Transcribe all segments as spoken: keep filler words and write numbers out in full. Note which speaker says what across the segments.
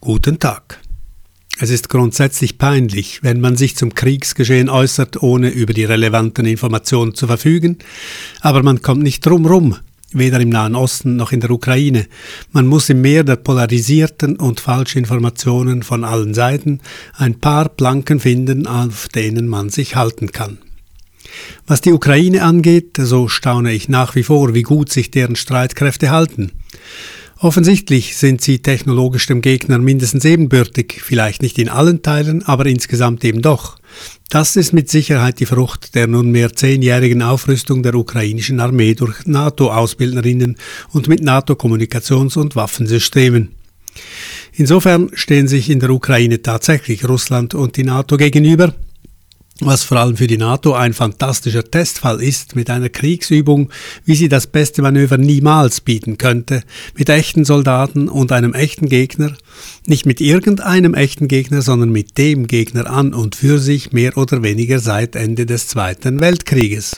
Speaker 1: Guten Tag. Es ist grundsätzlich peinlich, wenn man sich zum Kriegsgeschehen äußert, ohne über die relevanten Informationen zu verfügen, aber man kommt nicht drum rum, weder im Nahen Osten noch in der Ukraine. Man muss im Meer der polarisierten und falschen Informationen von allen Seiten ein paar Planken finden, auf denen man sich halten kann. Was die Ukraine angeht, so staune ich nach wie vor, wie gut sich deren Streitkräfte halten. Offensichtlich sind sie technologisch dem Gegner mindestens ebenbürtig, vielleicht nicht in allen Teilen, aber insgesamt eben doch. Das ist mit Sicherheit die Frucht der nunmehr zehnjährigen Aufrüstung der ukrainischen Armee durch NATO-Ausbildnerinnen und mit NATO-Kommunikations- und Waffensystemen. Insofern stehen sich in der Ukraine tatsächlich Russland und die NATO gegenüber, was vor allem für die NATO ein fantastischer Testfall ist, mit einer Kriegsübung, wie sie das beste Manöver niemals bieten könnte, mit echten Soldaten und einem echten Gegner, nicht mit irgendeinem echten Gegner, sondern mit dem Gegner an und für sich mehr oder weniger seit Ende des Zweiten Weltkrieges.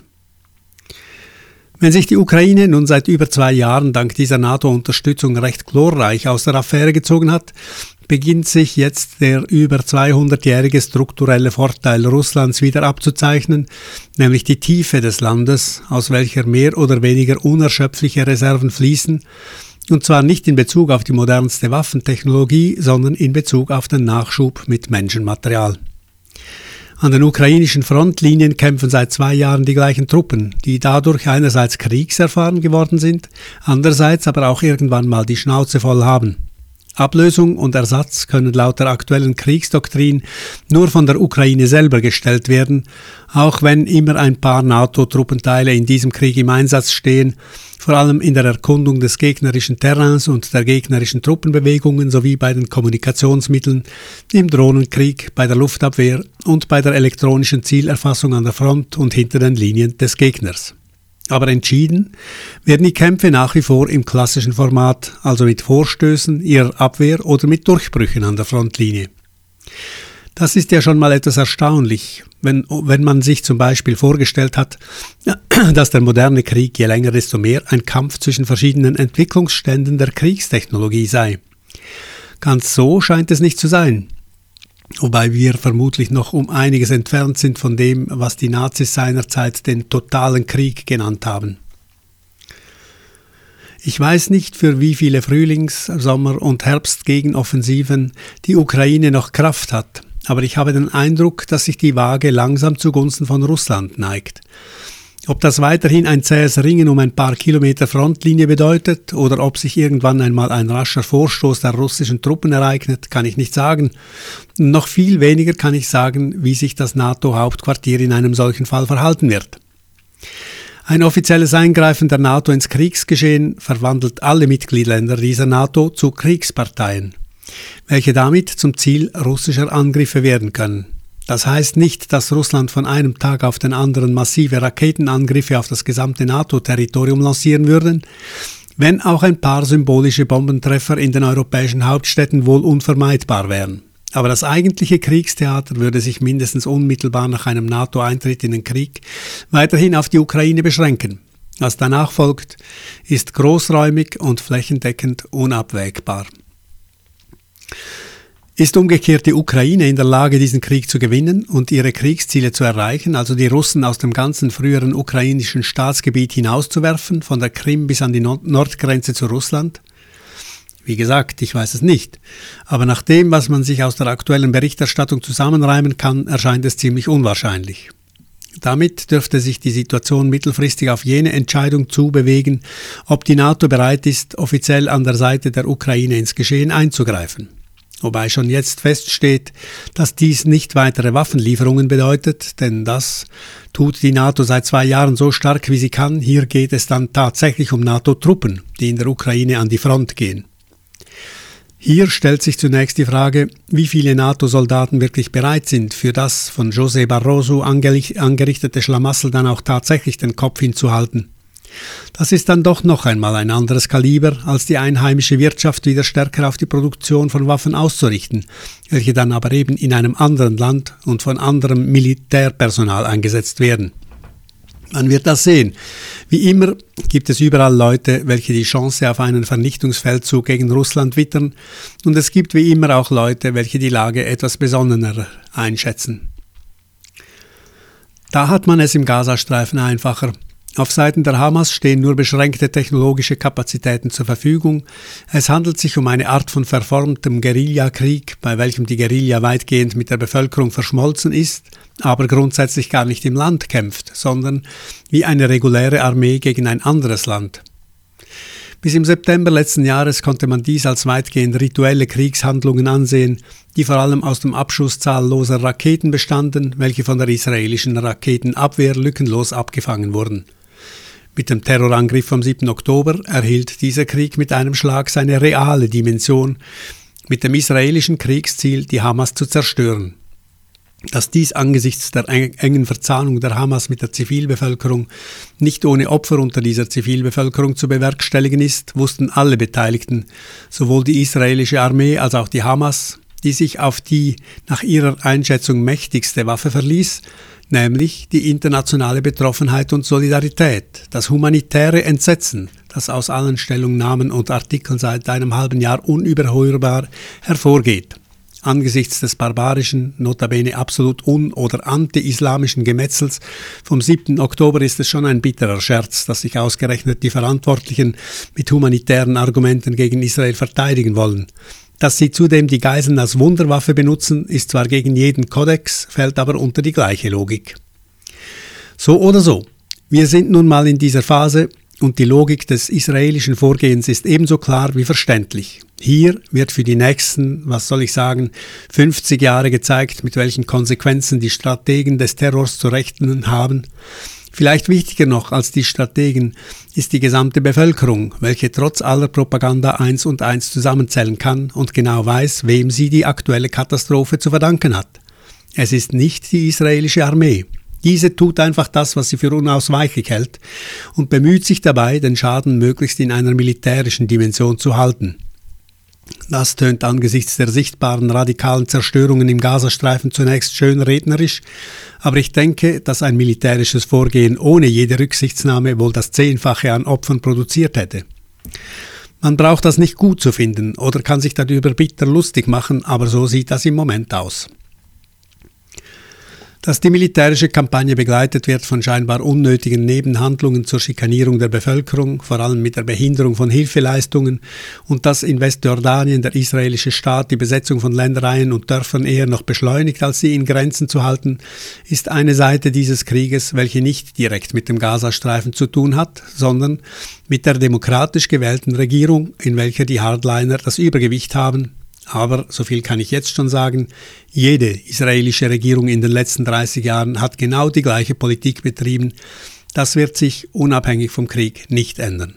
Speaker 1: Wenn sich die Ukraine nun seit über zwei Jahren dank dieser NATO-Unterstützung recht glorreich aus der Affäre gezogen hat, beginnt sich jetzt der über zweihundertjährige strukturelle Vorteil Russlands wieder abzuzeichnen, nämlich die Tiefe des Landes, aus welcher mehr oder weniger unerschöpfliche Reserven fließen, und zwar nicht in Bezug auf die modernste Waffentechnologie, sondern in Bezug auf den Nachschub mit Menschenmaterial. An den ukrainischen Frontlinien kämpfen seit zwei Jahren die gleichen Truppen, die dadurch einerseits kriegserfahren geworden sind, andererseits aber auch irgendwann mal die Schnauze voll haben. Ablösung und Ersatz können laut der aktuellen Kriegsdoktrin nur von der Ukraine selber gestellt werden, auch wenn immer ein paar NATO-Truppenteile in diesem Krieg im Einsatz stehen, vor allem in der Erkundung des gegnerischen Terrains und der gegnerischen Truppenbewegungen sowie bei den Kommunikationsmitteln, im Drohnenkrieg, bei der Luftabwehr und bei der elektronischen Zielerfassung an der Front und hinter den Linien des Gegners. Aber entschieden werden die Kämpfe nach wie vor im klassischen Format, also mit Vorstößen, ihrer Abwehr oder mit Durchbrüchen an der Frontlinie. Das ist ja schon mal etwas erstaunlich, wenn, wenn man sich zum Beispiel vorgestellt hat, dass der moderne Krieg je länger desto mehr ein Kampf zwischen verschiedenen Entwicklungsständen der Kriegstechnologie sei. Ganz so scheint es nicht zu sein. Wobei wir vermutlich noch um einiges entfernt sind von dem, was die Nazis seinerzeit den totalen Krieg genannt haben. Ich weiß nicht, für wie viele Frühlings-, Sommer- und Herbstgegenoffensiven die Ukraine noch Kraft hat, aber ich habe den Eindruck, dass sich die Waage langsam zugunsten von Russland neigt. Ob das weiterhin ein zähes Ringen um ein paar Kilometer Frontlinie bedeutet oder ob sich irgendwann einmal ein rascher Vorstoß der russischen Truppen ereignet, kann ich nicht sagen. Noch viel weniger kann ich sagen, wie sich das NATO-Hauptquartier in einem solchen Fall verhalten wird. Ein offizielles Eingreifen der NATO ins Kriegsgeschehen verwandelt alle Mitgliedsländer dieser NATO zu Kriegsparteien, welche damit zum Ziel russischer Angriffe werden können. Das heißt nicht, dass Russland von einem Tag auf den anderen massive Raketenangriffe auf das gesamte NATO-Territorium lancieren würde, wenn auch ein paar symbolische Bombentreffer in den europäischen Hauptstädten wohl unvermeidbar wären. Aber das eigentliche Kriegstheater würde sich mindestens unmittelbar nach einem NATO-Eintritt in den Krieg weiterhin auf die Ukraine beschränken. Was danach folgt, ist großräumig und flächendeckend unabwägbar. Ist umgekehrt die Ukraine in der Lage, diesen Krieg zu gewinnen und ihre Kriegsziele zu erreichen, also die Russen aus dem ganzen früheren ukrainischen Staatsgebiet hinauszuwerfen, von der Krim bis an die Nordgrenze zu Russland? Wie gesagt, ich weiß es nicht, aber nach dem, was man sich aus der aktuellen Berichterstattung zusammenreimen kann, erscheint es ziemlich unwahrscheinlich. Damit dürfte sich die Situation mittelfristig auf jene Entscheidung zubewegen, ob die NATO bereit ist, offiziell an der Seite der Ukraine ins Geschehen einzugreifen. Wobei schon jetzt feststeht, dass dies nicht weitere Waffenlieferungen bedeutet, denn das tut die NATO seit zwei Jahren so stark wie sie kann. Hier geht es dann tatsächlich um NATO-Truppen, die in der Ukraine an die Front gehen. Hier stellt sich zunächst die Frage, wie viele NATO-Soldaten wirklich bereit sind, für das von José Barroso angerichtete Schlamassel dann auch tatsächlich den Kopf hinzuhalten. Das ist dann doch noch einmal ein anderes Kaliber, als die einheimische Wirtschaft wieder stärker auf die Produktion von Waffen auszurichten, welche dann aber eben in einem anderen Land und von anderem Militärpersonal eingesetzt werden. Man wird das sehen. Wie immer gibt es überall Leute, welche die Chance auf einen Vernichtungsfeldzug gegen Russland wittern, und es gibt wie immer auch Leute, welche die Lage etwas besonnener einschätzen. Da hat man es im Gazastreifen einfacher. Auf Seiten der Hamas stehen nur beschränkte technologische Kapazitäten zur Verfügung. Es handelt sich um eine Art von verformtem Guerillakrieg, bei welchem die Guerilla weitgehend mit der Bevölkerung verschmolzen ist, aber grundsätzlich gar nicht im Land kämpft, sondern wie eine reguläre Armee gegen ein anderes Land. Bis im September letzten Jahres konnte man dies als weitgehend rituelle Kriegshandlungen ansehen, die vor allem aus dem Abschuss zahlloser Raketen bestanden, welche von der israelischen Raketenabwehr lückenlos abgefangen wurden. Mit dem Terrorangriff vom siebten Oktober erhielt dieser Krieg mit einem Schlag seine reale Dimension, mit dem israelischen Kriegsziel, die Hamas zu zerstören. Dass dies angesichts der engen Verzahnung der Hamas mit der Zivilbevölkerung nicht ohne Opfer unter dieser Zivilbevölkerung zu bewerkstelligen ist, wussten alle Beteiligten, sowohl die israelische Armee als auch die Hamas, die sich auf die nach ihrer Einschätzung mächtigste Waffe verließ, nämlich die internationale Betroffenheit und Solidarität, das humanitäre Entsetzen, das aus allen Stellungnahmen und Artikeln seit einem halben Jahr unüberhörbar hervorgeht. Angesichts des barbarischen, notabene absolut un- oder anti-islamischen Gemetzels vom siebten Oktober ist es schon ein bitterer Scherz, dass sich ausgerechnet die Verantwortlichen mit humanitären Argumenten gegen Israel verteidigen wollen. Dass sie zudem die Geiseln als Wunderwaffe benutzen, ist zwar gegen jeden Kodex, fällt aber unter die gleiche Logik. So oder so, wir sind nun mal in dieser Phase und die Logik des israelischen Vorgehens ist ebenso klar wie verständlich. Hier wird für die nächsten, was soll ich sagen, fünfzig Jahre gezeigt, mit welchen Konsequenzen die Strategen des Terrors zu rechnen haben. Vielleicht wichtiger noch als die Strategen ist die gesamte Bevölkerung, welche trotz aller Propaganda eins und eins zusammenzählen kann und genau weiß, wem sie die aktuelle Katastrophe zu verdanken hat. Es ist nicht die israelische Armee. Diese tut einfach das, was sie für unausweichlich hält und bemüht sich dabei, den Schaden möglichst in einer militärischen Dimension zu halten. Das tönt angesichts der sichtbaren radikalen Zerstörungen im Gazastreifen zunächst schön rednerisch, aber ich denke, dass ein militärisches Vorgehen ohne jede Rücksichtnahme wohl das Zehnfache an Opfern produziert hätte. Man braucht das nicht gut zu finden oder kann sich darüber bitter lustig machen, aber so sieht das im Moment aus. Dass die militärische Kampagne begleitet wird von scheinbar unnötigen Nebenhandlungen zur Schikanierung der Bevölkerung, vor allem mit der Behinderung von Hilfeleistungen, und dass in Westjordanien der israelische Staat die Besetzung von Ländereien und Dörfern eher noch beschleunigt, als sie in Grenzen zu halten, ist eine Seite dieses Krieges, welche nicht direkt mit dem Gazastreifen zu tun hat, sondern mit der demokratisch gewählten Regierung, in welcher die Hardliner das Übergewicht haben. Aber, so viel kann ich jetzt schon sagen, jede israelische Regierung in den letzten dreißig Jahren hat genau die gleiche Politik betrieben. Das wird sich unabhängig vom Krieg nicht ändern.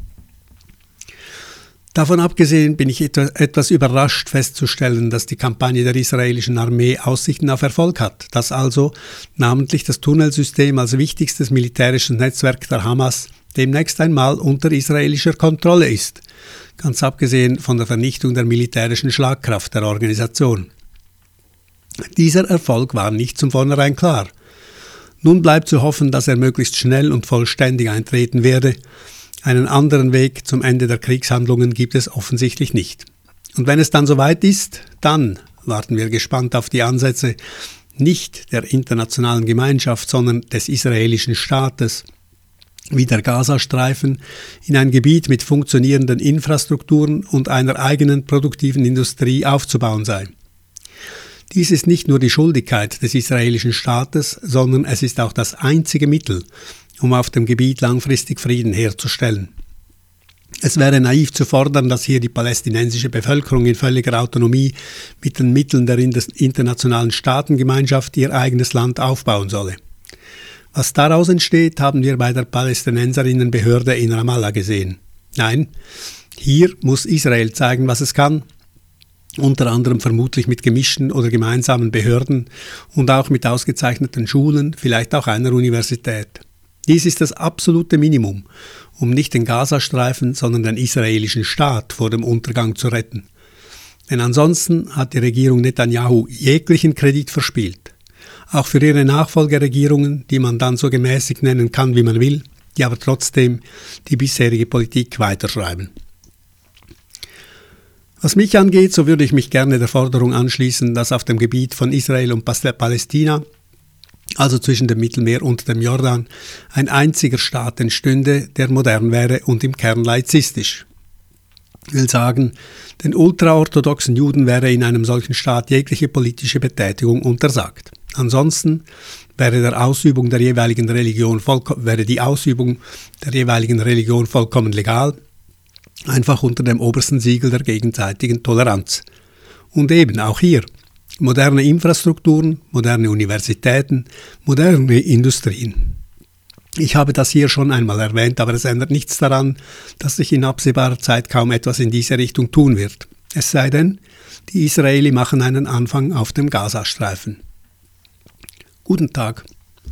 Speaker 1: Davon abgesehen bin ich etwas überrascht festzustellen, dass die Kampagne der israelischen Armee Aussichten auf Erfolg hat, dass also namentlich das Tunnelsystem als wichtigstes militärisches Netzwerk der Hamas demnächst einmal unter israelischer Kontrolle ist, ganz abgesehen von der Vernichtung der militärischen Schlagkraft der Organisation. Dieser Erfolg war nicht von vornherein klar. Nun bleibt zu hoffen, dass er möglichst schnell und vollständig eintreten werde. Einen anderen Weg zum Ende der Kriegshandlungen gibt es offensichtlich nicht. Und wenn es dann soweit ist, dann warten wir gespannt auf die Ansätze nicht der internationalen Gemeinschaft, sondern des israelischen Staates, wie der Gazastreifen in ein Gebiet mit funktionierenden Infrastrukturen und einer eigenen produktiven Industrie aufzubauen sei. Dies ist nicht nur die Schuldigkeit des israelischen Staates, sondern es ist auch das einzige Mittel, um auf dem Gebiet langfristig Frieden herzustellen. Es wäre naiv zu fordern, dass hier die palästinensische Bevölkerung in völliger Autonomie mit den Mitteln der internationalen Staatengemeinschaft ihr eigenes Land aufbauen solle. Was daraus entsteht, haben wir bei der Palästinenserinnenbehörde in Ramallah gesehen. Nein, hier muss Israel zeigen, was es kann, unter anderem vermutlich mit gemischten oder gemeinsamen Behörden und auch mit ausgezeichneten Schulen, vielleicht auch einer Universität. Dies ist das absolute Minimum, um nicht den Gazastreifen, sondern den israelischen Staat vor dem Untergang zu retten. Denn ansonsten hat die Regierung Netanyahu jeglichen Kredit verspielt. auch für ihre Nachfolgeregierungen, die man dann so gemäßigt nennen kann, wie man will, die aber trotzdem die bisherige Politik weiterschreiben. Was mich angeht, so würde ich mich gerne der Forderung anschließen, dass auf dem Gebiet von Israel und Palästina, also zwischen dem Mittelmeer und dem Jordan, ein einziger Staat entstünde, der modern wäre und im Kern laizistisch. Ich will sagen, den ultraorthodoxen Juden wäre in einem solchen Staat jegliche politische Betätigung untersagt. Ansonsten wäre, der Ausübung der jeweiligen Religion vollko- wäre die Ausübung der jeweiligen Religion vollkommen legal, einfach unter dem obersten Siegel der gegenseitigen Toleranz. Und eben auch hier moderne Infrastrukturen, moderne Universitäten, moderne Industrien. Ich habe das hier schon einmal erwähnt, aber es ändert nichts daran, dass sich in absehbarer Zeit kaum etwas in diese Richtung tun wird. Es sei denn, die Israeli machen einen Anfang auf dem Gazastreifen. Guten Tag.